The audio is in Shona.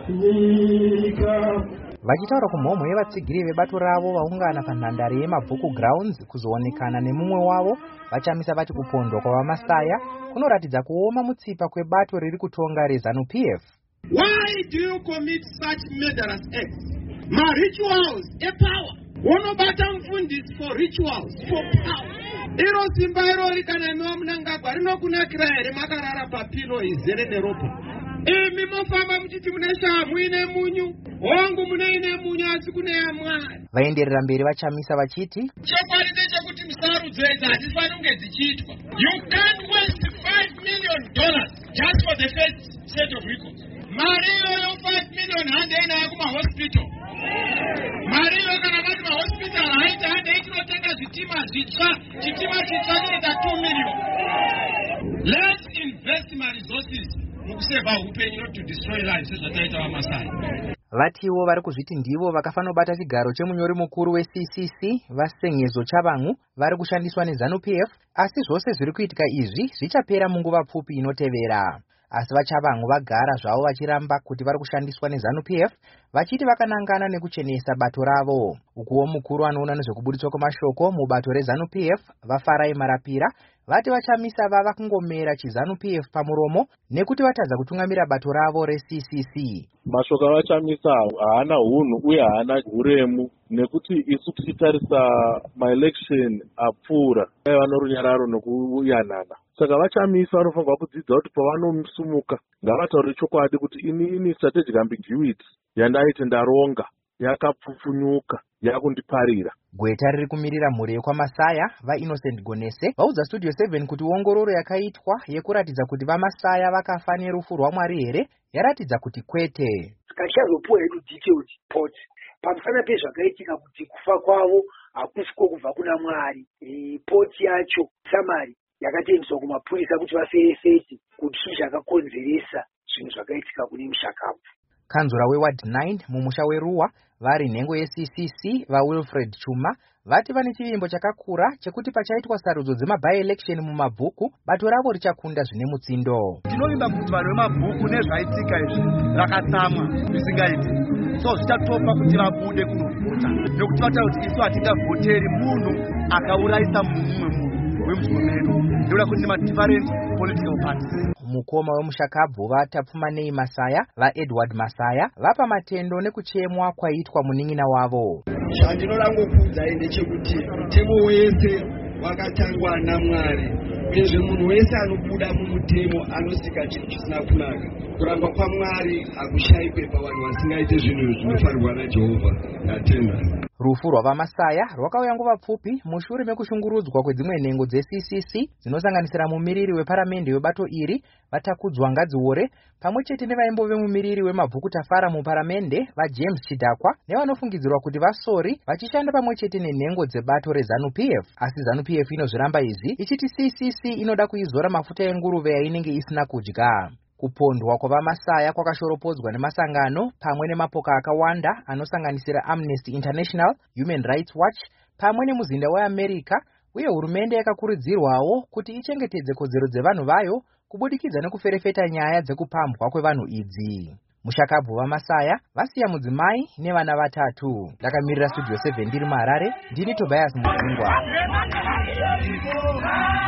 Vachitaura kumhomho yevatsigiri vebato ravo vaungana panhandare yeMabhuku Grounds kuzoonekana nemumwe wavo, vachamisa vati kupondwa kwavamasaya kunoratidza kuoma mutsipa kwebato riri kutonga reZANU-PF. Why do you commit such murderous acts? Ma-rituals, a power. Unobata mfundisi for rituals, for power. Iro simba iro rikana inowa munangagwa rinokunakira here makarara papilo izere neropa. Imi mofamba muchiti mune shamhu ine munyu, hongu ine munyu asi kune yaMwari. Vaenderera mberi vachamisa vachiti, chokwadi ndechekuti misarudzi idzi hadzifani kunge dzichiitwa. You can't waste $5 million just for the first set of records. Mari iyoyo $5 million handeinayo kumahospital. Mari iyoyo kana vati mahospital haiti handeiti notenga zvitima zvitsva, chitima chitsva chinoita $2 million. Let's invest my resources mukuseva upenyu, not to destroy lives sezvataita vamasai. Vatiwo vari kuzviti ndivo vakafanobata chigaro chemunyori mukuru weCCC vaSenyezo Chavangu vari kushandiswa neZANU-PF, asi zvose zviri kuitika izvi zvichapera munguva pfupi inotevera. Asi vaChavangu vagara zvavo vachiramba kuti vari kushandiswa neZANU-PF, vachiti vakanangana nekuchenesa bato ravo. Ukuwo mukuru anoona nezvekubudiswa kwamashoko mubato reZANU-PF vaFarai Marapira vati vachamisa vava kungomera chiZANU-PF pamuromo nekuti vatadza kutungamira bato ravo reCCC. Mashoko avachamisa haana hunhu uye haana uremu, nekuti isu tichitarisa maelection apfuura vano runyararo nokuyanana. Saka vachamisa vanofanirwa kudzidza kuti pavanosumuka ngavataure chokwadi kuti ini strategic ambiguity yandaiti ndaronga yakapfupfunyuka yakundiparira. Gweta riri kumirira mhuri yekwamasaya vaInnocent Gonese vaudza Studio 7 kuti ongororo yakaitwa yekuratidza kuti vamasaya vakafa nerufu rwaMwari here yaratidza kuti kwete. Tichazopuwa hedu detailed report pamusana pezvakaitika kuti kufa kwavo hakusiko kubva kuna Mwari. Ripoti yacho samari yakatendeswa kumapurisa kuti vaferefete kuti chii zvakakonzeresa zvinhu zvakaitika kune Mushakavu. Kanzura weWard 9 mumusha weRuwa vari nhengo yeCCC vaWilfred Chuma vati vane chivimbo chakakura chekuti pachaitwa sarudzo dzemaby-election mumabhuku bato ravo richakunda zvine mutsindo. Tinovimba kuti vanhu vemabhuku nezvaitika izvi rakatsamwa zvisingaiti, so zvichatopa kuti vabude kunovhota nekuti vataura kuti isu hatingavhoteri munhu akaurayisa mumwe munhu wemusomero ndoda kuti ma-different political parties. Mukoma wemushakabvu vatapfumanei Masaya vaEdward Masaya vapa matendo nekuchemwa kwaitwa munin'ina wavo. Zvandinoda ngokuudza ndechekuti mutemo wese wakatangwa naMwari, uyezve munhu wese anobuda mumutemo anosika chinhu chisina kunaka. Kuramba kwaMwari hakushayikwe pavanhu vasingaite zvinhu zvinofanirwa naJehovha. Ndatenda. Rufu rwavamasaya rwakauya nguva pfupi mushure mekushungurudzwa kwedzimwe nhengo dzeCCC dzinosanganisira mumiriri weparamende webato iri vatakudzwa Ngadziore pamwe chete nevaimbove mumiriri wemabhuku Tafara muparamende vaJames Chidhakwa nevanofungidzirwa kuti vasori vachishanda pamwe chete nenhengo dzebato reZANU-PF. Asi ZANU-PF inozviramba izvi ichiti CCC inoda kuizora mafuta enguruve yainenge isina kudya. Kupondwa kwavamasaya kwakashoropodzwa nemasangano pamwe nemapoka akawanda anosanganisira Amnesty International, Human Rights Watch pamwe nemuzinda weAmerica, uye hurumende yakakurudzirwawo kuti ichengetedze kodzero dzevanhu vayo kubudikidza nekuferefeta nyaya dzekupambwa kwevanhu idzi. Mushakabvu vamasaya vasiya mudzimai nevana 3. Ndakamirira Studio 7 ndiri muHarare, ndini Tobias Mugungwa.